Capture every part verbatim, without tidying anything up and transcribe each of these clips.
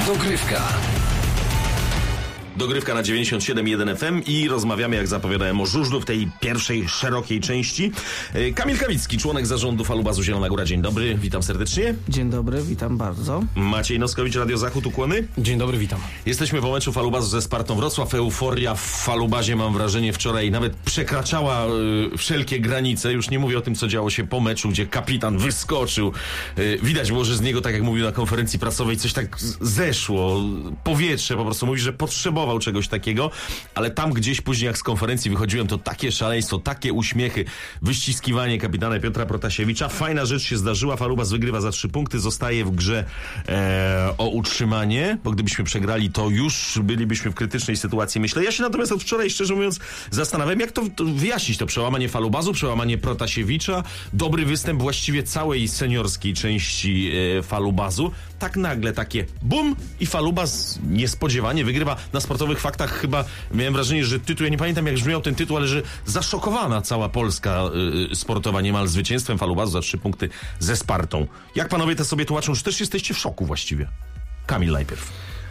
Dogrywka. Dogrywka na dziewięćdziesiąt siedem jeden F M i rozmawiamy, jak zapowiadałem, o żużlu w tej pierwszej, szerokiej części. Kamil Kawicki, członek zarządu Falubazu Zielona Góra. Dzień dobry, witam serdecznie. Dzień dobry, witam bardzo. Maciej Noskowicz, Radio Zachód, ukłony. Dzień dobry, witam. Jesteśmy po meczu Falubazu ze Spartą Wrocław. Euforia w Falubazie, mam wrażenie, wczoraj nawet przekraczała y, wszelkie granice. Już nie mówię o tym, co działo się po meczu, gdzie kapitan wyskoczył. Y, widać było, że z niego, tak jak mówił na konferencji prasowej, coś tak zeszło. Powietrze po prostu. Mówi, że potrzebował czegoś takiego, ale tam gdzieś później, jak z konferencji wychodziłem, to takie szaleństwo, takie uśmiechy, wyściskiwanie kapitana Piotra Protasiewicza. Fajna rzecz się zdarzyła. Falubaz wygrywa za trzy punkty, zostaje w grze e, o utrzymanie, bo gdybyśmy przegrali, to już bylibyśmy w krytycznej sytuacji, myślę. Ja się natomiast od wczoraj, szczerze mówiąc, zastanawiam, jak to, to wyjaśnić, to przełamanie Falubazu, przełamanie Protasiewicza, dobry występ właściwie całej seniorskiej części e, Falubazu. Tak nagle takie bum i Falubaz niespodziewanie wygrywa. Na sportowych faktach chyba miałem wrażenie, że tytuł, ja nie pamiętam jak brzmiał ten tytuł, ale że zaszokowana cała Polska y, sportowa niemal zwycięstwem Falubazu za trzy punkty ze Spartą. Jak panowie to sobie tłumaczą? Czy też jesteście w szoku właściwie? Kamil najpierw.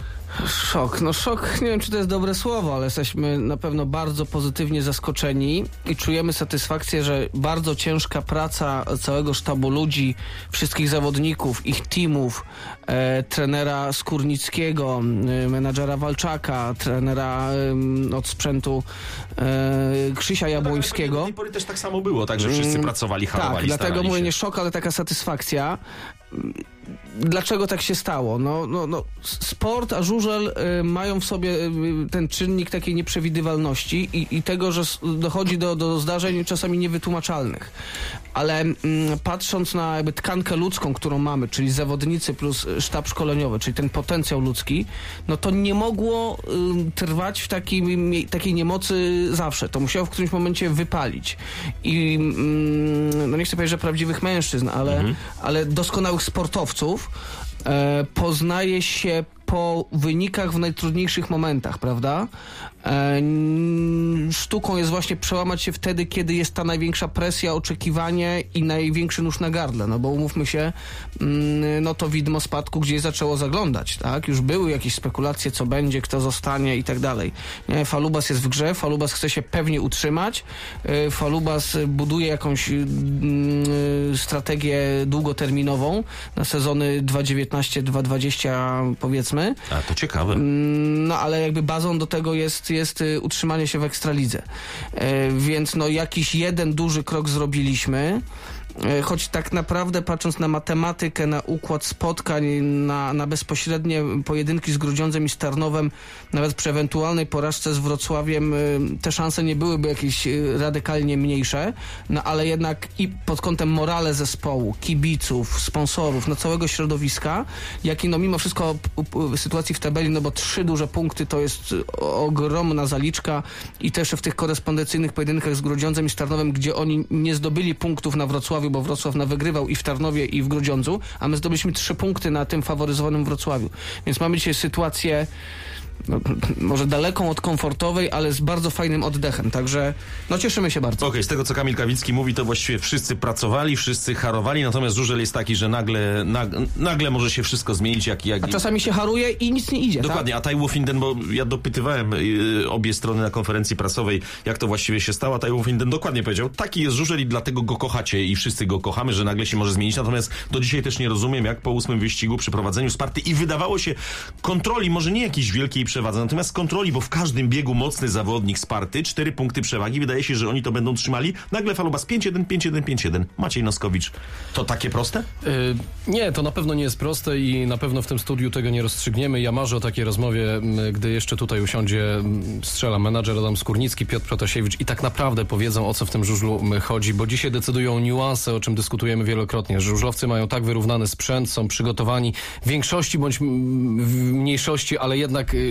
Szok, no szok, nie wiem czy to jest dobre słowo, ale jesteśmy na pewno bardzo pozytywnie zaskoczeni i czujemy satysfakcję, że bardzo ciężka praca całego sztabu ludzi, wszystkich zawodników, ich teamów, e, trenera Skórnickiego, e, menadżera Walczaka, trenera e, od sprzętu e, Krzysia Jabłońskiego. Do tej pory też tak samo było, tak, że wszyscy pracowali, harowali, Tak, dlatego mówię się. nie szok, ale taka satysfakcja. Dlaczego tak się stało? No, no, no, sport a żużel y, mają w sobie y, ten czynnik takiej nieprzewidywalności i, i tego, że dochodzi do, do zdarzeń czasami niewytłumaczalnych. Ale y, patrząc na jakby tkankę ludzką, którą mamy, czyli zawodnicy plus sztab szkoleniowy, czyli ten potencjał ludzki, no to nie mogło y, trwać w takiej, takiej niemocy zawsze. To musiało w którymś momencie wypalić. I y, no nie chcę powiedzieć, że prawdziwych mężczyzn, ale, mhm. ale doskonałych sportowców e, poznaje się po wynikach w najtrudniejszych momentach, prawda? E, sztuką jest właśnie przełamać się wtedy, kiedy jest ta największa presja, oczekiwanie i największy nóż na gardle, no bo umówmy się, mm, no to widmo spadku gdzieś zaczęło zaglądać, tak? Już były jakieś spekulacje, co będzie, kto zostanie i tak dalej. Nie? Falubaz jest w grze, Falubaz chce się pewnie utrzymać, e, Falubaz buduje jakąś y, y, strategię długoterminową na sezony dwa dziewiętnaście dwa dwadzieścia, powiedzmy. A, to ciekawe. No, ale jakby bazą do tego jest, jest utrzymanie się w Ekstralidze. E, więc no jakiś jeden duży krok zrobiliśmy. Choć tak naprawdę patrząc na matematykę, na układ spotkań, na, na bezpośrednie pojedynki z Grudziądzem i z Tarnowem, nawet przy ewentualnej porażce z Wrocławiem te szanse nie byłyby jakieś radykalnie mniejsze, no ale jednak i pod kątem morale zespołu, kibiców, sponsorów, no całego środowiska, jak i no mimo wszystko sytuacji w tabeli, no bo trzy duże punkty to jest ogromna zaliczka i też w tych korespondencyjnych pojedynkach z Grudziądzem i z Tarnowem, gdzie oni nie zdobyli punktów na Wrocławiu, bo Wrocław na wygrywał i w Tarnowie, i w Grudziądzu, a my zdobyliśmy trzy punkty na tym faworyzowanym Wrocławiu. Więc mamy dzisiaj sytuację no, może daleką od komfortowej, ale z bardzo fajnym oddechem, także no cieszymy się bardzo. Okej, okay, z tego co Kamil Kawicki mówi, to właściwie wszyscy pracowali, wszyscy harowali, natomiast żużel jest taki, że nagle, nag, nagle może się wszystko zmienić. Jak, jak... A czasami się haruje i nic nie idzie. Dokładnie, tak? A Taiwo Finden, bo ja dopytywałem y, obie strony na konferencji prasowej, jak to właściwie się stało, Taiwo Finden dokładnie powiedział, taki jest żużel i dlatego go kochacie i wszyscy go kochamy, że nagle się może zmienić, natomiast do dzisiaj też nie rozumiem, jak po ósmym wyścigu przy prowadzeniu Sparty i wydawało się kontroli, może nie jakiejś wielkiej przewadze, natomiast kontroli, bo w każdym biegu mocny zawodnik Sparty, cztery punkty przewagi, wydaje się, że oni to będą trzymali. Nagle Falubaz pięć jeden, pięć jeden, pięć jeden. Maciej Noskowicz, to takie proste? Yy, nie, to na pewno nie jest proste i na pewno w tym studiu tego nie rozstrzygniemy. Ja marzę o takiej rozmowie, gdy jeszcze tutaj usiądzie, strzela menadżer Adam Skórnicki, Piotr Protasiewicz i tak naprawdę powiedzą, o co w tym żużlu chodzi, bo dzisiaj decydują niuanse, o czym dyskutujemy wielokrotnie. Żużlowcy mają tak wyrównany sprzęt, są przygotowani w większości bądź w mniejszości, ale jednak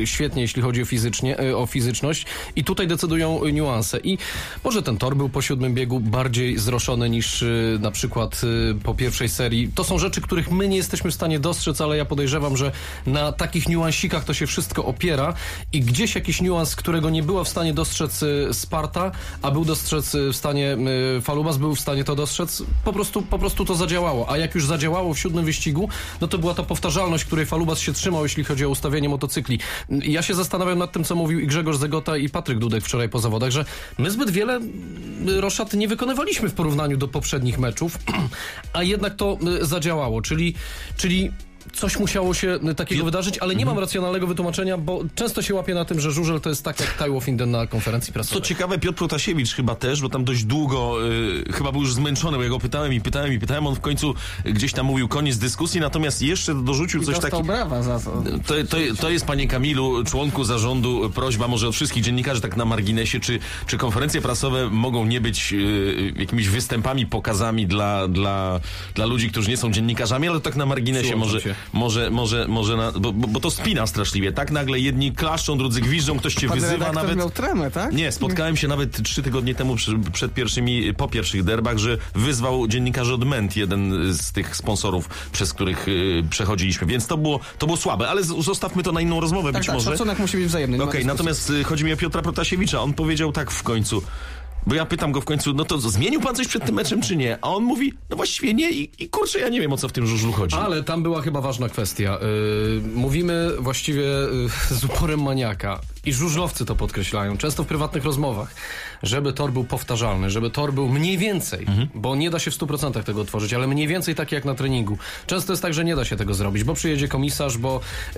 świetnie, jeśli chodzi o, fizycznie, o fizyczność i tutaj decydują niuanse. I może ten tor był po siódmym biegu bardziej zroszony niż na przykład po pierwszej serii. To są rzeczy, których my nie jesteśmy w stanie dostrzec, ale ja podejrzewam, że na takich niuansikach to się wszystko opiera i gdzieś jakiś niuans, którego nie była w stanie dostrzec Sparta, a był dostrzec w stanie Falubas, był w stanie to dostrzec, po prostu, po prostu to zadziałało. A jak już zadziałało w siódmym wyścigu, no to była ta powtarzalność, której Falubas się trzymał, jeśli chodzi o ustawienie motocykli. Ja się zastanawiam nad tym, co mówił i Grzegorz Zegota i Patryk Dudek wczoraj po zawodach, że my zbyt wiele roszad nie wykonywaliśmy w porównaniu do poprzednich meczów, a jednak to zadziałało, czyli, czyli coś musiało się takiego Piotr... wydarzyć, ale nie mhm. mam racjonalnego wytłumaczenia, bo często się łapię na tym, że żużel to jest tak jak Taiwo Finden na konferencji prasowej. Co ciekawe, Piotr Protasiewicz chyba też, bo tam dość długo, yy, chyba był już zmęczony, bo ja go pytałem i pytałem i pytałem, on w końcu gdzieś tam mówił koniec dyskusji, natomiast jeszcze dorzucił I coś takiego. brawa za to. To, to. To jest, panie Kamilu, członku zarządu, prośba może od wszystkich dziennikarzy tak na marginesie, czy, czy konferencje prasowe mogą nie być yy, jakimiś występami, pokazami dla, dla, dla ludzi, którzy nie są dziennikarzami, ale tak na marginesie może... Się. Może, może, może, na, bo, bo to spina straszliwie, tak? Nagle jedni klaszczą, drudzy gwiżdżą, ktoś cię Pan wyzywa nawet. miał tremę, tak? Nie, spotkałem się nawet trzy tygodnie temu przy, przed pierwszymi, po pierwszych derbach, że wyzwał dziennikarzy od Ment, jeden z tych sponsorów, przez których y, przechodziliśmy, więc to było, to było słabe, ale z, zostawmy to na inną rozmowę tak, być tak, może. Szacunek musi być wzajemny. Okej, okay, natomiast y, chodzi mi o Piotra Protasiewicza, on powiedział tak w końcu. Bo ja pytam go w końcu, no to zmienił pan coś przed tym meczem, czy nie? A on mówi, no właściwie nie i, i kurczę, ja nie wiem, o co w tym żużlu chodzi. Ale tam była chyba ważna kwestia. Yy, mówimy właściwie yy, z uporem maniaka i żużlowcy to podkreślają, często w prywatnych rozmowach, żeby tor był powtarzalny, żeby tor był mniej więcej, mhm. bo nie da się w stu procentach tego otworzyć, ale mniej więcej tak jak na treningu. Często jest tak, że nie da się tego zrobić, bo przyjedzie komisarz, bo... Yy,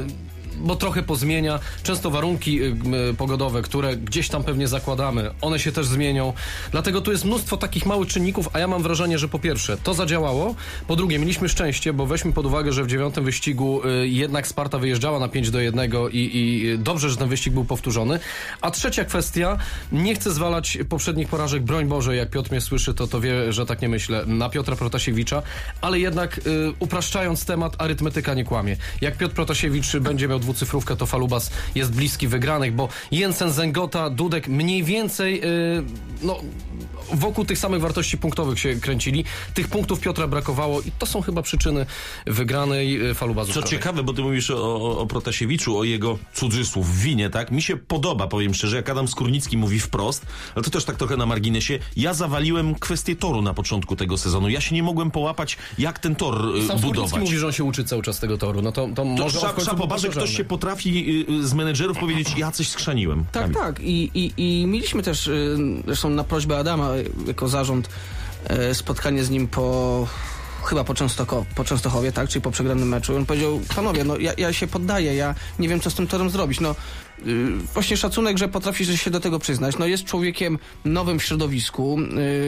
bo trochę pozmienia. Często warunki y, y, pogodowe, które gdzieś tam pewnie zakładamy, one się też zmienią. Dlatego tu jest mnóstwo takich małych czynników, a ja mam wrażenie, że po pierwsze to zadziałało, po drugie mieliśmy szczęście, bo weźmy pod uwagę, że w dziewiątym wyścigu y, jednak Sparta wyjeżdżała na pięć do jednego i, i dobrze, że ten wyścig był powtórzony. A trzecia kwestia, nie chcę zwalać poprzednich porażek, broń Boże, jak Piotr mnie słyszy, to, to wie, że tak nie myślę, na Piotra Protasiewicza, ale jednak y, upraszczając temat, arytmetyka nie kłamie. Jak Piotr Protasiewicz będzie miał dwucyfrówkę, to Falubas jest bliski wygranych, bo Jensen, Zengota, Dudek mniej więcej yy, no, wokół tych samych wartości punktowych się kręcili. Tych punktów Piotra brakowało i to są chyba przyczyny wygranej Falubasu. Co ciekawe, bo ty mówisz o, o, o Protasiewiczu, o jego cudzysłów winie, tak? Mi się podoba, powiem szczerze, jak Adam Skórnicki mówi wprost, ale to też tak trochę na marginesie, ja zawaliłem kwestię toru na początku tego sezonu. Ja się nie mogłem połapać, jak ten tor y, Sam budować. Skórnicki mówi, że on się uczy cały czas tego toru. No to, to, to może trzeba, trzeba popatrzeć, że ktoś się potrafi y, z menedżerów powiedzieć, ja coś skrzaniłem. Tak, Kamil. tak. I, i, I mieliśmy też, y, zresztą na prośbę Adama, jako zarząd, y, spotkanie z nim po... chyba po, Częstoko, po Częstochowie, tak, czyli po przegranym meczu. On powiedział, panowie, no ja, ja się poddaję, ja nie wiem, co z tym torem zrobić. No yy, właśnie szacunek, że potrafi się do tego przyznać. No jest człowiekiem nowym w środowisku.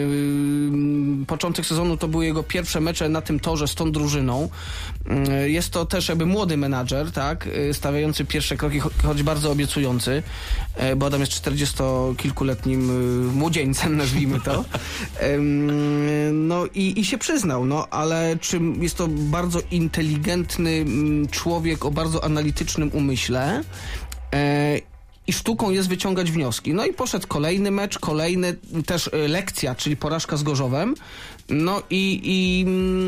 Yy, początek sezonu to były jego pierwsze mecze na tym torze z tą drużyną. Yy, jest to też jakby młody menadżer, tak, yy, stawiający pierwsze kroki, cho choć bardzo obiecujący, yy, bo Adam jest czterdziestokilkuletnim yy, młodzieńcem, nazwijmy to. Yy, no i, i się przyznał, no ale czy jest to bardzo inteligentny człowiek o bardzo analitycznym umyśle e, i sztuką jest wyciągać wnioski. No i poszedł kolejny mecz, kolejny też lekcja, czyli porażka z Gorzowem. No i, i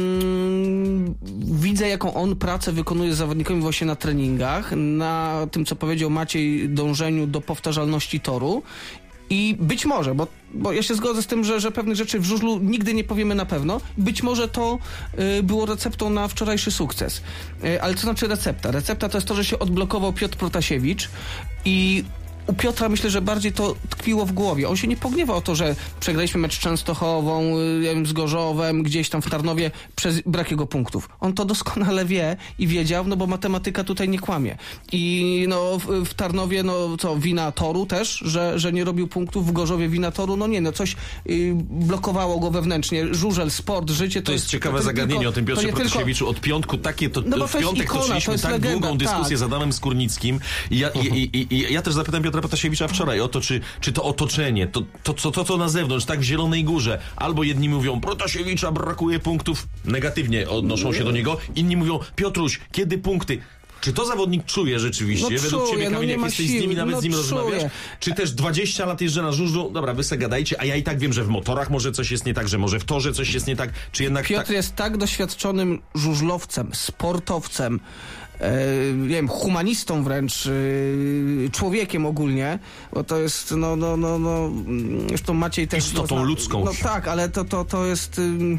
mm, widzę, jaką on pracę wykonuje z zawodnikami właśnie na treningach, na tym, co powiedział Maciej, dążeniu do powtarzalności toru. I być może, bo, bo ja się zgodzę z tym, że, że pewnych rzeczy w żużlu nigdy nie powiemy na pewno. Być może to y, było receptą na wczorajszy sukces. Y, ale co znaczy recepta? Recepta to jest to, że się odblokował Piotr Protasiewicz i u Piotra myślę, że bardziej to tkwiło w głowie. On się nie pogniewał o to, że przegraliśmy mecz z Częstochową, ja wiem, z Gorzowem, gdzieś tam w Tarnowie przez brak jego punktów. On to doskonale wie i wiedział, no bo matematyka tutaj nie kłamie. I no w, w Tarnowie, no co, wina toru też, że, że nie robił punktów, w Gorzowie wina toru, no nie, no coś y, blokowało go wewnętrznie. Żużel, sport, życie. To, to jest, jest ciekawe to zagadnienie tylko, o tym Piotrze Protasiewiczu. Od piątku takie, to, no w piątek ikona, toczyliśmy to tak legenda, długą dyskusję tak. z Adamem Skórnickim. I ja, uh-huh. i, i, i, ja też zapytałem Piotra Protasiewicza wczoraj o to, czy, czy to otoczenie, to, to, to, to co na zewnątrz, tak w Zielonej Górze, albo jedni mówią, Protasiewicza brakuje punktów, negatywnie odnoszą się do niego, inni mówią, Piotruś, kiedy punkty? Czy to zawodnik czuje rzeczywiście? No Według czuje, ciebie, no Kamil, nie jak ma jesteś siły, z nimi, nawet no z nim czuje. rozmawiasz? Czy też dwadzieścia lat jeżdżę na żużlu? Dobra, wy se gadajcie, a ja i tak wiem, że w motorach może coś jest nie tak, że może w torze coś jest nie tak, czy jednak Piotr tak... jest tak doświadczonym żużlowcem, sportowcem, e, nie wiem, humanistą wręcz, e, człowiekiem ogólnie, bo to jest, no, no, no, no, zresztą Maciej też... Istotą no, ludzką. No tak, ale to, to, to jest... Ym,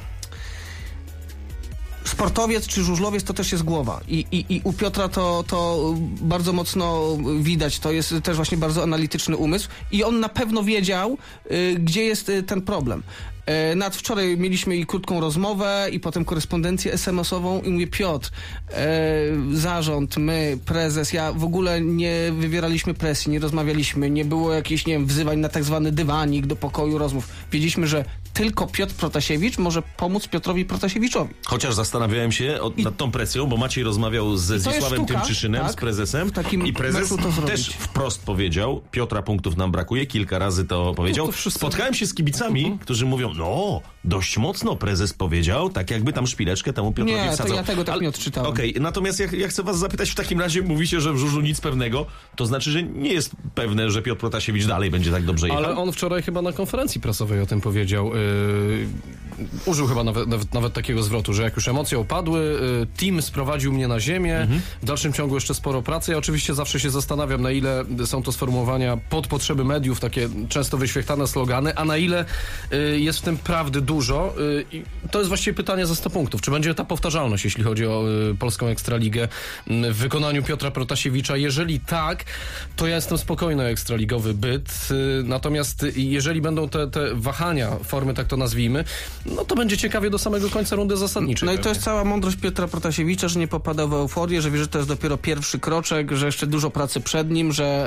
sportowiec czy żużlowiec to też jest głowa. I, i, i u Piotra to, to bardzo mocno widać. To jest też właśnie bardzo analityczny umysł i on na pewno wiedział, y, gdzie jest y, ten problem. E, nad wczoraj mieliśmy i krótką rozmowę i potem korespondencję es em esową i mówię, Piotr, e, zarząd, my, prezes, ja w ogóle nie wywieraliśmy presji, nie rozmawialiśmy, nie było jakichś, nie wiem, wzywań na tak zwany dywanik do pokoju rozmów. Wiedzieliśmy, że tylko Piotr Protasiewicz może pomóc Piotrowi Protasiewiczowi. Chociaż zastanawiałem się od, nad tą presją, bo Maciej rozmawiał ze Zdzisławem Tymczyszynem, tak, z prezesem, i prezes też wprost powiedział, Piotra punktów nam brakuje, kilka razy to powiedział. To Spotkałem się z kibicami, uh-huh. którzy mówią, no, dość mocno prezes powiedział, tak jakby tam szpileczkę temu Piotrowi nie, wsadzał. Nie, to ja tego tak Ale, nie odczytałem. Okej, okay, natomiast ja, ja chcę was zapytać, w takim razie mówicie, że w żużlu nic pewnego, to znaczy, że nie jest pewne, że Piotr Protasiewicz dalej będzie tak dobrze jechał. Ale on wczoraj chyba na konferencji prasowej o tym powiedział. Yy, użył chyba nawet, nawet, nawet takiego zwrotu, że jak już emocje opadły, yy, team sprowadził mnie na ziemię, mhm. w dalszym ciągu jeszcze sporo pracy. Ja oczywiście zawsze się zastanawiam, na ile są to sformułowania pod potrzeby mediów, takie często wyświetlane slogany, a na ile yy, jest w tym prawdy dużo. Yy, i to jest właściwie pytanie za sto punktów. Czy będzie ta powtarzalność, jeśli chodzi o yy, polską Ekstraligę yy, w wykonaniu Piotra Protasiewicza? Jeżeli tak, to ja jestem spokojny o ekstraligowy byt. Yy, natomiast jeżeli będą te, te wahania, formy tak to nazwijmy, no to będzie ciekawie do samego końca rundy zasadniczej. No pewnie. I to jest cała mądrość Piotra Protasiewicza, że nie popada w euforię, że wie, że to jest dopiero pierwszy kroczek, że jeszcze dużo pracy przed nim, że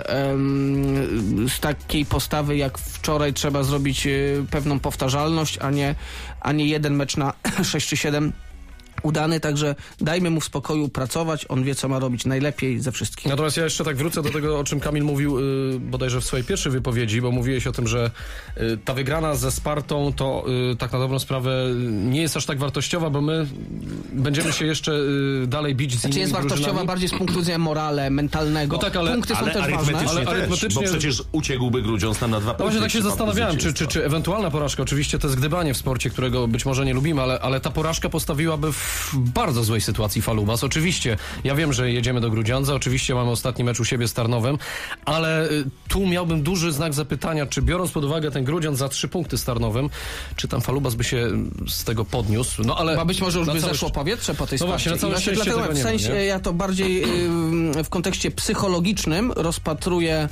em, z takiej postawy jak wczoraj trzeba zrobić y, pewną powtarzalność, a nie, a nie jeden mecz na sześć czy siedem udany, także dajmy mu w spokoju pracować, on wie, co ma robić najlepiej ze wszystkich. Natomiast ja jeszcze tak wrócę do tego, o czym Kamil mówił yy, bodajże w swojej pierwszej wypowiedzi, bo mówiłeś o tym, że yy, ta wygrana ze Spartą to yy, tak na dobrą sprawę nie jest aż tak wartościowa, bo my będziemy się jeszcze yy, dalej bić z znaczy innymi jest wartościowa drużynami. bardziej z punktu widzenia morale, mentalnego. No tak, ale, punkty ale są też ważne. ale Ale arytmetycznie... Bo przecież uciekłby Grudziądz tam na dwa punkty. No właśnie tak się zastanawiałem, czy, czy, czy ewentualna porażka, oczywiście to jest gdybanie w sporcie, którego być może nie lubimy, ale, ale ta porażka postawiłaby w bardzo złej sytuacji Falubas. Oczywiście, ja wiem, że jedziemy do Grudziądza, oczywiście mamy ostatni mecz u siebie z Tarnowem, ale y, tu miałbym duży znak zapytania, czy biorąc pod uwagę ten Grudziądz za trzy punkty z Tarnowem, czy tam Falubas by się z tego podniósł. No ale... Bo być może już by całe... zeszło powietrze po tej no właśnie, na całe szczęście dlatego tego nie w sensie ma, nie? ja to bardziej y, w kontekście psychologicznym rozpatruję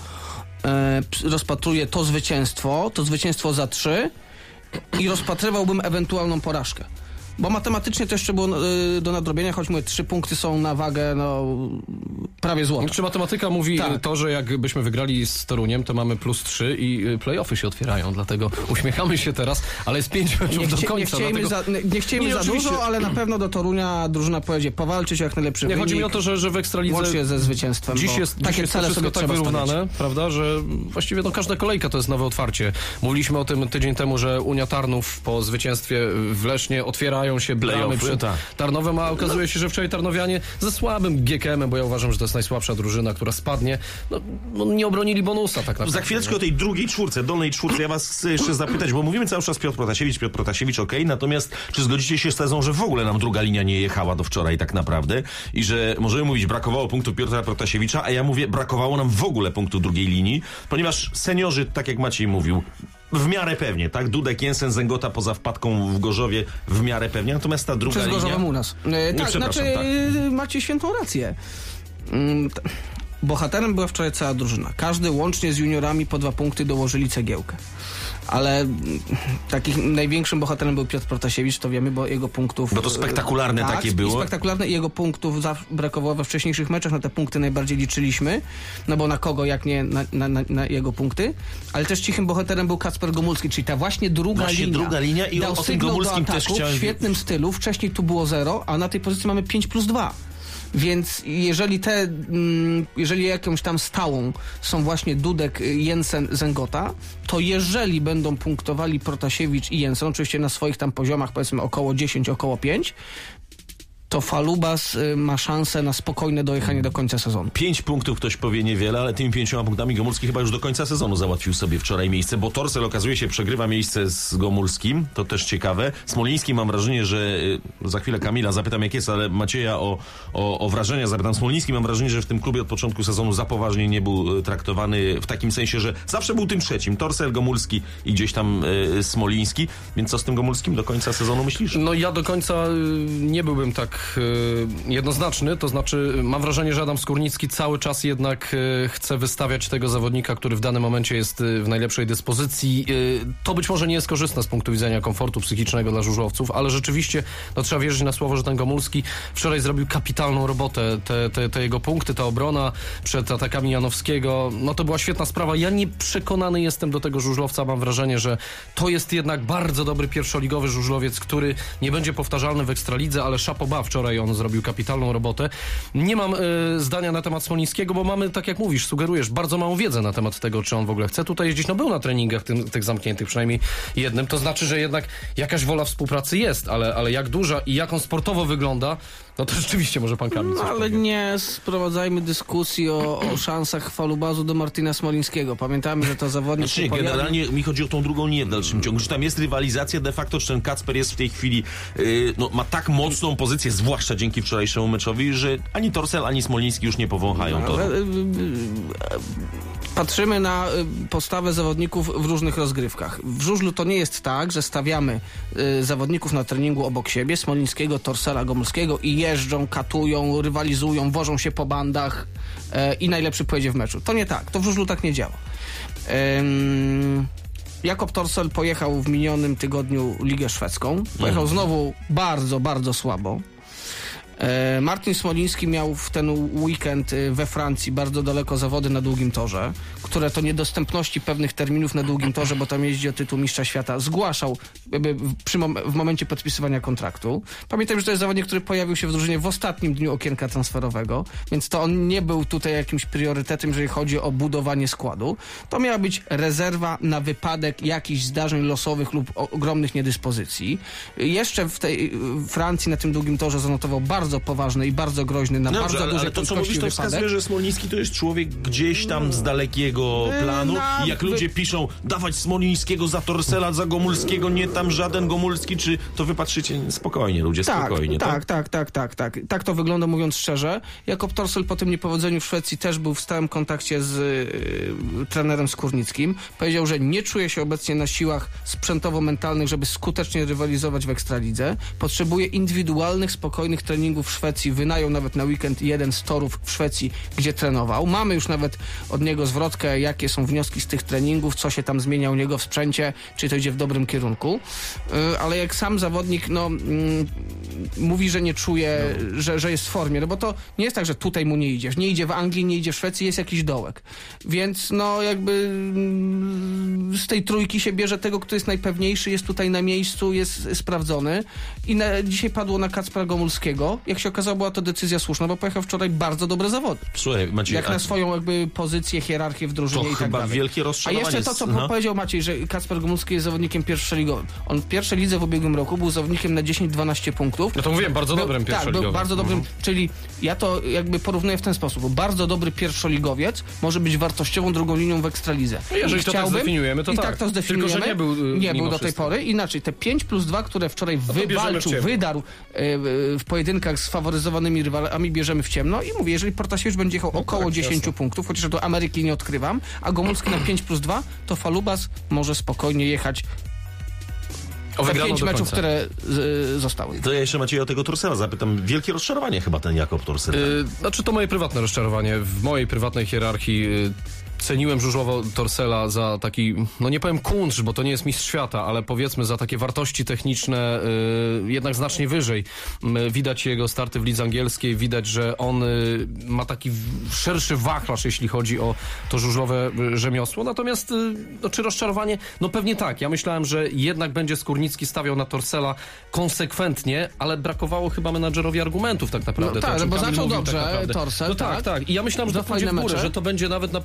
y, rozpatruję to zwycięstwo, to zwycięstwo za trzy i rozpatrywałbym ewentualną porażkę. Bo matematycznie to jeszcze było y, do nadrobienia, choć mówię, trzy punkty są na wagę no, prawie złota. Czy matematyka mówi tak. to, że jakbyśmy wygrali z Toruniem, to mamy plus trzy i play-offy się otwierają, dlatego uśmiechamy się teraz, ale jest pięć meczów nie do chcie, końca. Nie chcielibyśmy dlatego... za, nie chcieliby nie, za dużo, ale na pewno do Torunia drużyna pojedzie powalczyć jak najlepszy Nie, wynik. chodzi mi o to, że, że w Ekstralidze łącznie ze zwycięstwem. Dziś jest, takie dziś jest cele to sobie tak trzeba wyrównane, stawiać. prawda, że właściwie no, każda kolejka to jest nowe otwarcie. Mówiliśmy o tym tydzień temu, że Unia Tarnów po zwycięstwie w Lesznie otwierają się bramy przed tak. Tarnowem, a okazuje się, że wczoraj Tarnowianie ze słabym G K M-em, bo ja uważam, że to jest najsłabsza drużyna, która spadnie, no, no nie obronili bonusa tak naprawdę. Za chwileczkę nie? O tej drugiej czwórce, dolnej czwórce ja was chcę jeszcze zapytać, bo mówimy cały czas Piotr Protasiewicz, Piotr Protasiewicz, okej, okay, natomiast czy zgodzicie się z tezą, że w ogóle nam druga linia nie jechała do wczoraj tak naprawdę i że możemy mówić, brakowało punktu Piotra Protasiewicza, a ja mówię, brakowało nam w ogóle punktu drugiej linii, ponieważ seniorzy, tak jak Maciej mówił, w miarę pewnie, tak? Dudek, Jensen, Zęgota poza wpadką w Gorzowie w miarę pewnie, natomiast ta druga Czy z linia... Gorzowem u nas. E, tak, znaczy tak. Macie świętą rację. Mm, t- bohaterem była wczoraj cała drużyna. Każdy łącznie z juniorami po dwa punkty dołożyli cegiełkę. Ale m, takim największym bohaterem był Piotr Protasiewicz, to wiemy, bo jego punktów... Bo to spektakularne tak, takie było. spektakularne i jego punktów brakowało we wcześniejszych meczach, na te punkty najbardziej liczyliśmy, no bo na kogo, jak nie na, na, na, na jego punkty. Ale też cichym bohaterem był Kacper Gomulski, czyli ta właśnie druga właśnie linia. druga linia i dał o tym sygnał Gomulskim do ataku też chciałem... w świetnym stylu. Wcześniej tu było zero, a na tej pozycji mamy pięć plus dwa. Więc jeżeli te, jeżeli jakąś tam stałą są właśnie Dudek, Jensen, Zęgota, to jeżeli będą punktowali Protasiewicz i Jensen, oczywiście na swoich tam poziomach, powiedzmy około dziesięć, około pięć, to Falubas ma szansę na spokojne dojechanie do końca sezonu. Pięć punktów ktoś powie niewiele, ale tymi pięcioma punktami Gomulski chyba już do końca sezonu załatwił sobie wczoraj miejsce, bo Torsel okazuje się przegrywa miejsce z Gomulskim, to też ciekawe. Smoliński mam wrażenie, że za chwilę Kamila zapytam jak jest, ale Macieja o, o, o wrażenia zapytam. Smoliński mam wrażenie, że w tym klubie od początku sezonu za poważnie nie był traktowany w takim sensie, że zawsze był tym trzecim. Torsel, Gomulski i gdzieś tam y, Smoliński, więc co z tym Gomulskim do końca sezonu myślisz? No ja do końca nie byłbym tak jednoznaczny, to znaczy mam wrażenie, że Adam Skórnicki cały czas jednak chce wystawiać tego zawodnika, który w danym momencie jest w najlepszej dyspozycji. To być może nie jest korzystne z punktu widzenia komfortu psychicznego dla żużlowców, ale rzeczywiście no, trzeba wierzyć na słowo, że ten Gomulski wczoraj zrobił kapitalną robotę. Te, te, te jego punkty, ta obrona przed atakami Janowskiego, no to była świetna sprawa. Ja nie przekonany jestem do tego żużlowca, mam wrażenie, że to jest jednak bardzo dobry pierwszoligowy żużlowiec, który nie będzie powtarzalny w Ekstralidze, ale chapeau bas, wczoraj on zrobił kapitalną robotę. Nie mam y, zdania na temat Smolińskiego, bo mamy, tak jak mówisz, sugerujesz, bardzo małą wiedzę na temat tego, czy on w ogóle chce tutaj jeździć. No był na treningach tym, tych zamkniętych, przynajmniej jednym. To znaczy, że jednak jakaś wola współpracy jest, ale, ale jak duża i jak on sportowo wygląda, no to rzeczywiście może pan Kamil coś No, ale powie. nie sprowadzajmy dyskusji o, o szansach Falubazu do Martina Smolińskiego. Pamiętamy, że to zawodnik... Znaczy, pojawi... generalnie mi chodzi o tą drugą linię w dalszym ciągu, że tam jest rywalizacja de facto, że ten Kacper jest w tej chwili, yy, no, ma tak mocną pozycję, zwłaszcza dzięki wczorajszemu meczowi, że ani Torsel, ani Smoliński już nie powąchają No, to. ale, yy, patrzymy na y, postawę zawodników w różnych rozgrywkach. W żużlu to nie jest tak, że stawiamy y, zawodników na treningu obok siebie, Smolińskiego, Torsela, Gomulskiego i jeżdżą, katują, rywalizują, wożą się po bandach y, i najlepszy pojedzie w meczu. To nie tak. To w żużlu tak nie działa. Ym... Jakob Torsel pojechał w minionym tygodniu Ligę Szwedzką. Pojechał mm. znowu bardzo, bardzo słabo. Martin Smoliński miał w ten weekend we Francji bardzo daleko zawody na długim torze, które to niedostępności pewnych terminów na długim torze, bo tam jeździ o tytuł mistrza świata, zgłaszał przy mom- w momencie podpisywania kontraktu. Pamiętam, że to jest zawodnik, który pojawił się w drużynie w ostatnim dniu okienka transferowego, więc to on nie był tutaj jakimś priorytetem, jeżeli chodzi o budowanie składu. To miała być rezerwa na wypadek jakichś zdarzeń losowych lub ogromnych niedyspozycji. Jeszcze w tej Francji na tym długim torze zanotował bardzo bardzo poważny i bardzo groźny na no bardzo dobrze, dużej ale to, co prędkości mówisz, to wypadek. wskazuje, że Smoliński to jest człowiek gdzieś tam z dalekiego planu Na... i jak ludzie piszą, dawać Smolińskiego za Torsela, za Gomulskiego, nie tam żaden Gomulski, czy to wy patrzycie spokojnie, ludzie, tak, spokojnie. Tak, tak, tak, tak, tak. Tak to wygląda, mówiąc szczerze. Jakob Torsel po tym niepowodzeniu w Szwecji też był w stałym kontakcie z y, trenerem Skórnickim. Powiedział, że nie czuje się obecnie na siłach sprzętowo-mentalnych, żeby skutecznie rywalizować w Ekstralidze. Potrzebuje indywidualnych, spokojnych treningów w Szwecji. Wynajął nawet na weekend jeden z torów w Szwecji, gdzie trenował. Mamy już nawet od niego zwrotkę, jakie są wnioski z tych treningów, co się tam zmienia u niego w sprzęcie, czy to idzie w dobrym kierunku. Y, ale jak sam zawodnik, no, mm, mówi, że nie czuje, no. że, że jest w formie, no bo to nie jest tak, że tutaj mu nie idzie. Nie idzie w Anglii, nie idzie w Szwecji, jest jakiś dołek. Więc no jakby mm, z tej trójki się bierze tego, kto jest najpewniejszy, jest tutaj na miejscu, jest sprawdzony. I na, dzisiaj padło na Kacpra Gomulskiego. Jak się okazało, była to decyzja słuszna, bo pojechał wczoraj bardzo dobre zawody. Słuchaj, Maciej, jak a... na swoją jakby pozycję, hierarchię w drużynie to i tak chyba dalej. wielkie rozczarowanie. A jeszcze to, co no. powiedział Maciej, że Kacper Gomulski jest zawodnikiem pierwszoligowym. On w pierwszej lidze w ubiegłym roku był zawodnikiem na dziesięć dwanaście punktów. No to mówiłem, bardzo był, dobrym pierwszoligowym. Tak, był bardzo dobrym, mhm. czyli ja to jakby porównuję w ten sposób. Bardzo dobry pierwszoligowiec może być wartościową drugą linią w Ekstralidze. No jeżeli I to tak zdefiniujemy, to i tak. tak to zdefiniujemy. Tylko, że nie był Nie był do tej wszystko. pory. Inaczej, te pięć plus dwa, które wczoraj no wywalczył, wydarł yy, w pojedynkach z faworyzowanymi rywalami, bierzemy w ciemno i mówię, jeżeli Protasiewicz będzie jechał no około tak, dziesięć jasne. punktów, chociaż do Ameryki nie odkrywam, a Gomulski na pięć plus dwa, to Falubas może spokojnie jechać o te pięć meczów, które z, zostały. To ja jeszcze Maciej o tego Torsela zapytam. Wielkie rozczarowanie chyba ten Jakob Torsel. Yy, znaczy to moje prywatne rozczarowanie. W mojej prywatnej hierarchii yy, ceniłem żużlowo Torsela za taki, no nie powiem kunszt, bo to nie jest mistrz świata, ale powiedzmy za takie wartości techniczne yy, jednak znacznie wyżej. Yy, widać jego starty w lidze angielskiej, widać, że on yy, ma taki szerszy wachlarz, jeśli chodzi o to żużlowe yy, rzemiosło. Natomiast yy, no, czy rozczarowanie? No pewnie tak. Ja myślałem, że jednak będzie Skórnicki stawiał na Torsela konsekwentnie, ale brakowało chyba menadżerowi argumentów tak naprawdę. No tak, to, bo zaczął mówił, dobrze tak Torsel. No tak, tak. I ja myślałem, że to pójdzie w górę, mecze. że to będzie nawet na poziomie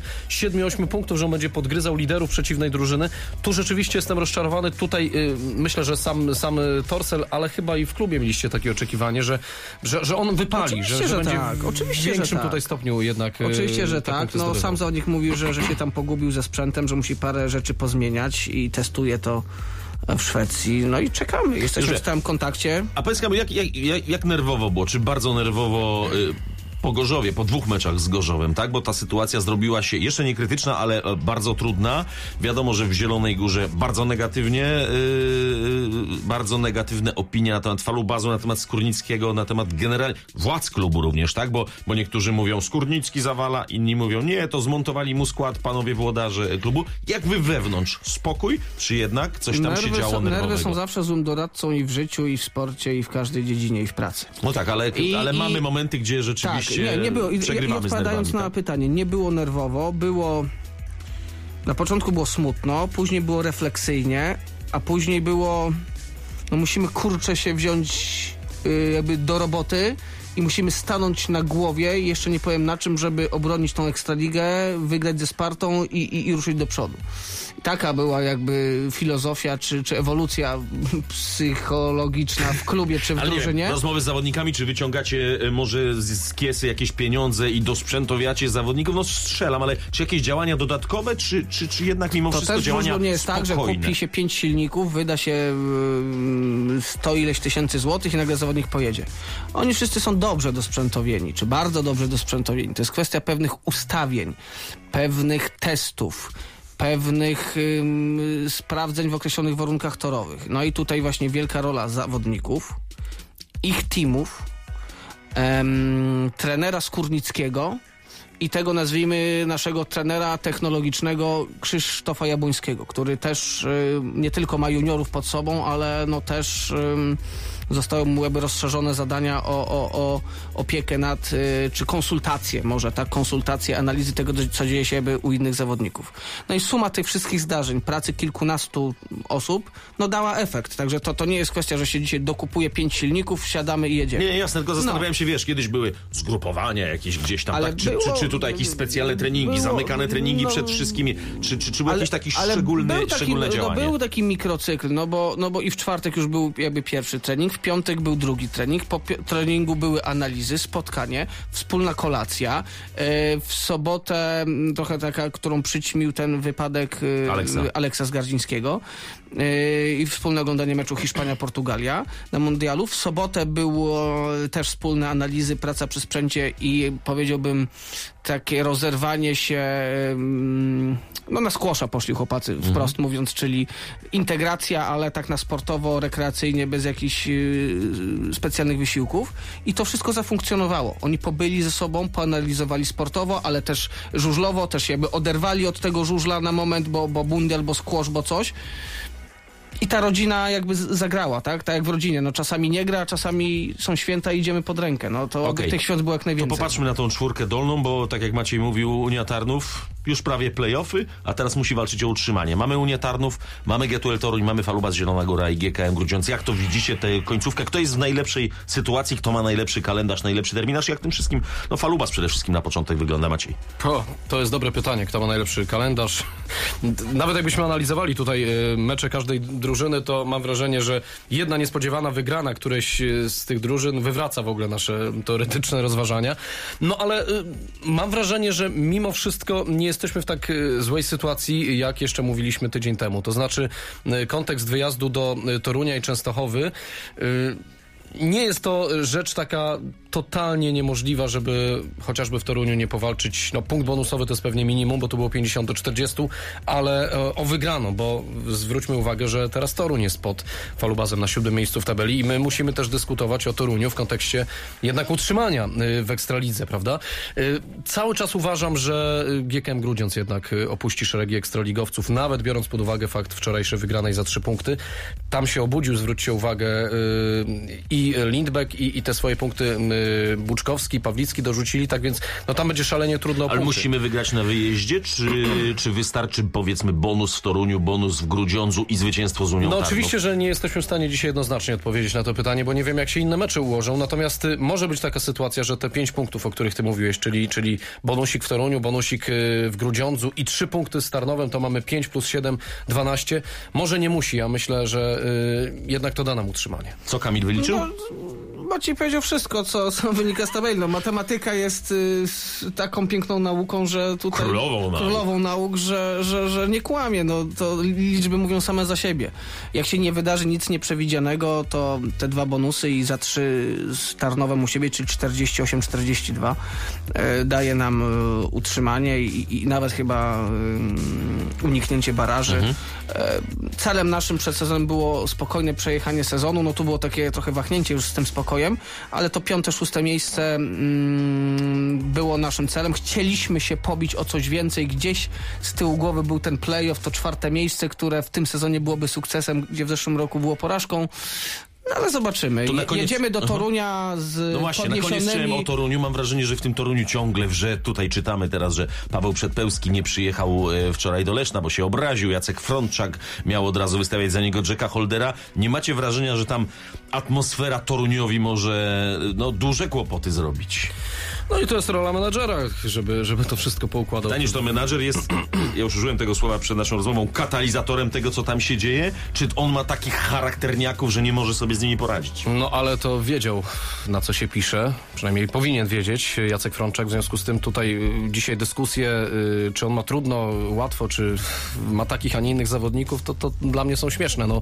siedmiu ośmiu punktów, że on będzie podgryzał liderów przeciwnej drużyny. Tu rzeczywiście jestem rozczarowany. Tutaj y, myślę, że sam, sam Torsel, ale chyba i w klubie mieliście takie oczekiwanie, że, że, że on wypali, że, że, że będzie tak. w Oczywiście, większym że tak. tutaj stopniu jednak. Oczywiście, że te tak. No, sam zawodnik mówił, że, że się tam pogubił ze sprzętem, że musi parę rzeczy pozmieniać i testuje to w Szwecji. No i czekamy. Jesteśmy Dobrze. w stałym kontakcie. A powiedz mi, jak, jak, jak, jak nerwowo było? Czy bardzo nerwowo y, po Gorzowie, po dwóch meczach z Gorzowem, tak? Bo ta sytuacja zrobiła się jeszcze nie krytyczna, ale e, bardzo trudna. Wiadomo, że w Zielonej Górze bardzo negatywnie, yy, bardzo negatywne opinie na temat Falubazu, na temat Skórnickiego, na temat generalnie władz klubu również, tak? Bo, bo niektórzy mówią Skórnicki zawala, inni mówią nie, to zmontowali mu skład panowie włodarze klubu. Jak wy wewnątrz? Spokój? Czy jednak coś tam nerwy się działo są, nerwowego? Nerwy są zawsze złym doradcą i w życiu, i w sporcie, i w każdej dziedzinie, i w pracy. No tak, ale, I, ale i... mamy momenty, gdzie rzeczywiście Tak, nie, nie było. I, i przegrywamy odpowiadając z nerwami, na tak? pytanie, nie było nerwowo, było... Na początku było smutno, później było refleksyjnie, a później było... No musimy kurczę się wziąć yy, jakby do roboty i musimy stanąć na głowie i jeszcze nie powiem na czym, żeby obronić tą Ekstraligę, wygrać ze Spartą i, i, i ruszyć do przodu. Taka była jakby filozofia czy, czy ewolucja psychologiczna w klubie czy w Ale drużynie. nie, rozmowy z zawodnikami, czy wyciągacie e, może z, z kiesy jakieś pieniądze i dosprzętowiacie zawodników? No strzelam, ale czy jakieś działania dodatkowe, czy, czy, czy jednak mimo To wszystko też działania nie jest tak, że spokojne? kupi się pięć silników, wyda się yy, sto ileś tysięcy złotych i nagle zawodnik pojedzie. Oni wszyscy są dobrze dosprzętowieni, czy bardzo dobrze dosprzętowieni. To jest kwestia pewnych ustawień, pewnych testów, pewnych ym, sprawdzeń w określonych warunkach torowych. No i tutaj właśnie wielka rola zawodników, ich teamów, em, trenera Skórnickiego i tego, nazwijmy, naszego trenera technologicznego Krzysztofa Jabłońskiego, który też y, nie tylko ma juniorów pod sobą, ale no też... Y, zostały mu jakby rozszerzone zadania o, o, o opiekę nad, y, czy konsultacje, może tak, konsultacje, analizy tego, co dzieje się jakby u innych zawodników. No i suma tych wszystkich zdarzeń, pracy kilkunastu osób, no dała efekt. Także to, to nie jest kwestia, że się dzisiaj dokupuje pięć silników, wsiadamy i jedziemy. Nie, jasne, tylko zastanawiałem no. się, wiesz, kiedyś były zgrupowania jakieś gdzieś tam, Ale tak? Czy, było, czy, czy tutaj jakieś specjalne treningi, było, zamykane treningi no, przed wszystkimi, czy, czy, czy był ale, jakiś taki ale szczególny, był taki, szczególne no, działanie? był taki mikrocykl, no bo, no bo i w czwartek już był jakby pierwszy trening, w piątek był drugi trening, po pi- treningu były analizy, spotkanie, wspólna kolacja, e, w sobotę m, trochę taka, którą przyćmił ten wypadek e, Aleksa. Aleksa Zgardzińskiego e, i wspólne oglądanie meczu Hiszpania-Portugalia na mundialu. W sobotę było też wspólne analizy, praca przy sprzęcie i powiedziałbym takie rozerwanie się, no na skłosza poszli chłopacy, wprost mhm. mówiąc, czyli integracja, ale tak na sportowo, rekreacyjnie, bez jakichś yy, specjalnych wysiłków i to wszystko zafunkcjonowało. Oni pobyli ze sobą, poanalizowali sportowo, ale też żużlowo, też jakby oderwali od tego żużla na moment, bo, bo bundial, bo skłosz, bo coś. I ta rodzina jakby zagrała, tak? Tak jak w rodzinie. No czasami nie gra, czasami są święta i idziemy pod rękę. No to Okay. tych świąt było jak najwięcej. To popatrzmy na tą czwórkę dolną, bo tak jak Maciej mówił, Unia Tarnów już prawie play-offy, a teraz musi walczyć o utrzymanie. Mamy Unię Tarnów, mamy G T L Toruń, mamy Falubaz Zielona Góra i G K M Grudziądz. Jak to widzicie, tę końcówkę? Kto jest w najlepszej sytuacji? Kto ma najlepszy kalendarz, najlepszy terminarz? Jak tym wszystkim? No Falubaz przede wszystkim na początek wygląda, Maciej. O, to jest dobre pytanie. Kto ma najlepszy kalendarz? Nawet jakbyśmy analizowali tutaj mecze każdej drużyny, to mam wrażenie, że jedna niespodziewana wygrana którejś z tych drużyn wywraca w ogóle nasze teoretyczne rozważania. No ale mam wrażenie, że mimo wszystko nie jesteśmy w tak złej sytuacji, jak jeszcze mówiliśmy tydzień temu. To znaczy kontekst wyjazdu do Torunia i Częstochowy. Nie jest to rzecz taka totalnie niemożliwa, żeby chociażby w Toruniu nie powalczyć. No punkt bonusowy to jest pewnie minimum, bo to było pięćdziesiąt do czterdziestu, ale o wygraną, bo zwróćmy uwagę, że teraz Toruń jest pod Falubazem na siódmym miejscu w tabeli i my musimy też dyskutować o Toruniu w kontekście jednak utrzymania w Ekstralidze, prawda? Cały czas uważam, że G K M Grudziądz jednak opuści szeregi ekstraligowców, nawet biorąc pod uwagę fakt wczorajszej wygranej za trzy punkty. Tam się obudził, zwróćcie uwagę, i Lindbeck i, i te swoje punkty y, Buczkowski, Pawlicki dorzucili, tak więc no tam będzie szalenie trudno o Ale punkty. musimy wygrać na wyjeździe, czy, czy wystarczy powiedzmy bonus w Toruniu, bonus w Grudziądzu i zwycięstwo z Unią No Tarnów? oczywiście, że nie jesteśmy w stanie dzisiaj jednoznacznie odpowiedzieć na to pytanie, bo nie wiem, jak się inne mecze ułożą, natomiast y, może być taka sytuacja, że te pięć punktów, o których ty mówiłeś, czyli, czyli bonusik w Toruniu, bonusik y, w Grudziądzu i trzy punkty z Tarnowem, to mamy pięć plus siedem, dwanaście. Może nie musi, ja myślę, że y, jednak to da nam utrzymanie. Co Kamil wyliczył? No, Maciej powiedział wszystko, co, co wynika z tabeli. No, matematyka jest y, taką piękną nauką, że tutaj... Królową nauk. Królową nauk, że, że, że nie kłamie. No, to liczby mówią same za siebie. Jak się nie wydarzy nic nieprzewidzianego, to te dwa bonusy i za trzy z Tarnowem u siebie, czyli czterdzieści osiem czterdzieści dwa, y, daje nam y, utrzymanie i, i nawet chyba y, uniknięcie baraży. Mhm. Y, celem naszym przed sezonem było spokojne przejechanie sezonu. No tu było takie trochę wahnięcie już z tym spokojem, ale to piąte, szóste miejsce mm, było naszym celem. Chcieliśmy się pobić o coś więcej. Gdzieś z tyłu głowy był ten playoff, to czwarte miejsce, które w tym sezonie byłoby sukcesem, gdzie w zeszłym roku było porażką. No ale zobaczymy. To na koniec... Jedziemy do Torunia z No właśnie, podniesionymi... na koniec chciałem o Toruniu. Mam wrażenie, że w tym Toruniu ciągle wrze. Tutaj czytamy teraz, że Paweł Przedpełski nie przyjechał e, wczoraj do Leszna, bo się obraził. Jacek Frączak miał od razu wystawiać za niego Jacka Holdera. Nie macie wrażenia, że tam atmosfera Toruniowi może no, duże kłopoty zrobić? No i to jest rola menadżera, żeby, żeby to wszystko poukładał. Daniesz, to menadżer jest, ja już użyłem tego słowa przed naszą rozmową, katalizatorem tego, co tam się dzieje? Czy on ma takich charakterniaków, że nie może sobie z nimi poradzić? No ale to wiedział, na co się pisze. Przynajmniej powinien wiedzieć Jacek Frączak. W związku z tym tutaj y, dzisiaj dyskusje, y, czy on ma trudno, łatwo, czy ma takich, a nie innych zawodników, to, to dla mnie są śmieszne. No.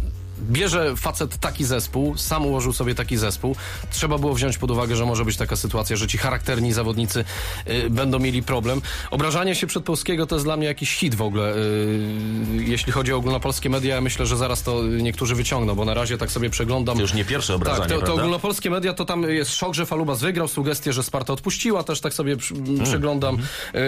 Bierze facet taki zespół, sam ułożył sobie taki zespół. Trzeba było wziąć pod uwagę, że może być taka sytuacja, że ci charakterni zawodnicy y, będą mieli problem. Obrażanie się Przedpełskiego to jest dla mnie jakiś hit w ogóle. Y, jeśli chodzi o ogólnopolskie media, ja myślę, że zaraz to niektórzy wyciągną, bo na razie tak sobie przeglądam. To już nie pierwsze obrażanie, tak, to, to prawda? ogólnopolskie media, to tam jest szok, że Falubas wygrał, sugestie, że Sparta odpuściła, też tak sobie przy, hmm. przeglądam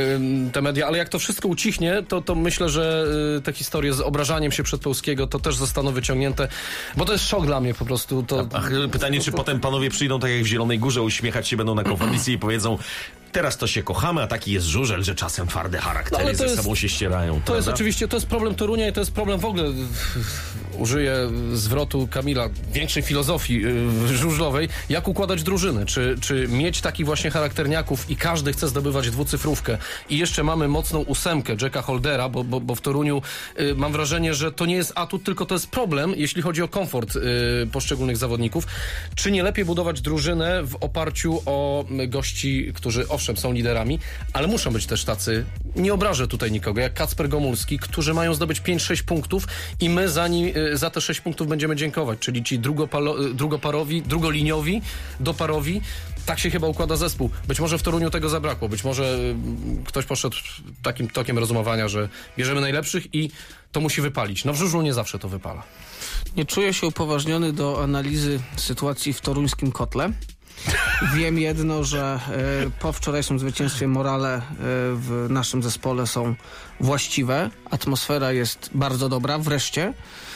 y, te media, ale jak to wszystko ucichnie, to, to myślę, że y, te historie z obrażaniem się Przedpełskiego to też zostaną wyciągnięte. Bo to jest szok dla mnie po prostu. To... Ach, pytanie, czy potem panowie przyjdą tak jak w Zielonej Górze, uśmiechać się będą na konferencji i powiedzą: teraz to się kochamy, a taki jest żużel, że czasem twarde charaktery no, ze jest, sobą się ścierają. To prawda? jest oczywiście, to jest problem Torunia i to jest problem w ogóle, użyję zwrotu Kamila, większej filozofii yy, żużlowej, jak układać drużyny. Czy, czy mieć takich właśnie charakterniaków i każdy chce zdobywać dwucyfrówkę i jeszcze mamy mocną ósemkę Jacka Holdera, bo, bo, bo w Toruniu yy, mam wrażenie, że to nie jest atut, tylko to jest problem, jeśli chodzi o komfort yy, poszczególnych zawodników. Czy nie lepiej budować drużynę w oparciu o gości, którzy owszem są liderami, ale muszą być też tacy, nie obrażę tutaj nikogo, jak Kacper Gomulski, którzy mają zdobyć pięć sześć punktów i my za, nim, za te sześć punktów będziemy dziękować, czyli ci drugopalo, drugoparowi, drugoliniowi, doparowi. Tak się chyba układa zespół. Być może w Toruniu tego zabrakło, być może ktoś poszedł takim tokiem rozumowania, że bierzemy najlepszych i to musi wypalić. No w żużlu nie zawsze to wypala. Nie czuję się upoważniony do analizy sytuacji w toruńskim kotle. Wiem jedno, że y, po wczorajszym zwycięstwie morale y, w naszym zespole są właściwe. Atmosfera jest bardzo dobra, wreszcie.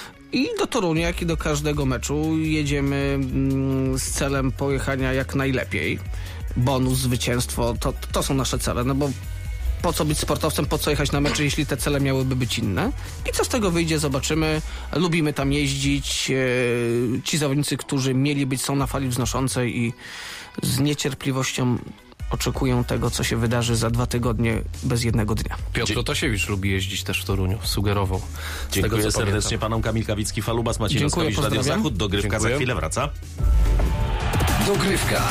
I do Torunia, jak i do każdego meczu jedziemy mm, z celem pojechania jak najlepiej. Bonus, zwycięstwo, to, to są nasze cele, no bo po co być sportowcem, po co jechać na mecze, jeśli te cele miałyby być inne. I co z tego wyjdzie, zobaczymy. Lubimy tam jeździć. Ci zawodnicy, którzy mieli być, są na fali wznoszącej i z niecierpliwością oczekują tego, co się wydarzy za dwa tygodnie bez jednego dnia. Piotr Protasiewicz lubi jeździć też w Toruniu. Sugerował. Dziękuję tego, serdecznie pamiętam. panom. Kamil Kawicki, Falubas, Maciej Dziękuję, Noskowicz, Radio Zachód. Dogrywka Dziękuję. za chwilę wraca. Dogrywka.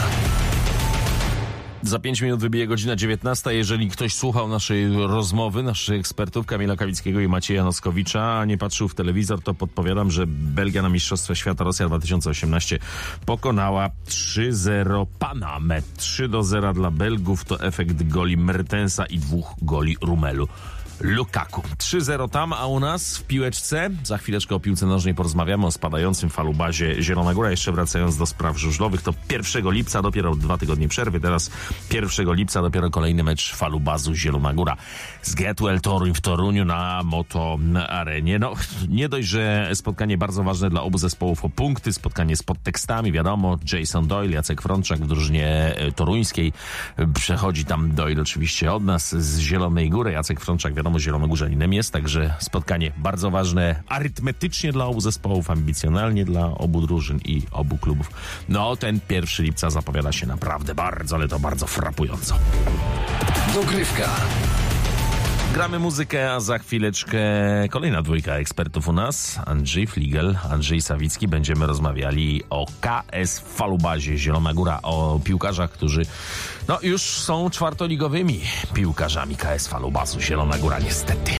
Za pięć minut wybije godzina dziewiętnasta. Jeżeli ktoś słuchał naszej rozmowy, naszych ekspertów, Kamila Kawickiego i Macieja Noskowicza, a nie patrzył w telewizor, to podpowiadam, że Belgia na Mistrzostwach Świata Rosja dwa tysiące osiemnaście pokonała trzy zero Panamę. trzy do zera dla Belgów to efekt goli Mertensa i dwóch goli Rumelu. Lukaku. trzy zero tam, a u nas w piłeczce. Za chwileczkę o piłce nożnej porozmawiamy, o spadającym falubazie Zielona Góra. Jeszcze wracając do spraw żużlowych, to pierwszego lipca, dopiero dwa tygodnie przerwy, teraz pierwszego lipca dopiero kolejny mecz falubazu Zielona Góra z Getwell Toruń w Toruniu na Moto Arenie. No, nie dość, że spotkanie bardzo ważne dla obu zespołów o punkty, spotkanie z podtekstami, wiadomo, Jason Doyle, Jacek Frączak w drużynie toruńskiej. Przechodzi tam Doyle oczywiście od nas z Zielonej Góry. Jacek Frączak, wiadomo, zielonogórzaninem jest, także spotkanie bardzo ważne arytmetycznie dla obu zespołów, ambicjonalnie dla obu drużyn i obu klubów. No, ten pierwszy lipca zapowiada się naprawdę bardzo, ale to bardzo frapująco. Dogrywka. Gramy muzykę, a za chwileczkę kolejna dwójka ekspertów u nas. Andrzej Fligel, Andrzej Sawicki. Będziemy rozmawiali o K S Falubazie Zielona Góra, o piłkarzach, którzy no już są czwartoligowymi piłkarzami K S Falubazu Zielona Góra, niestety.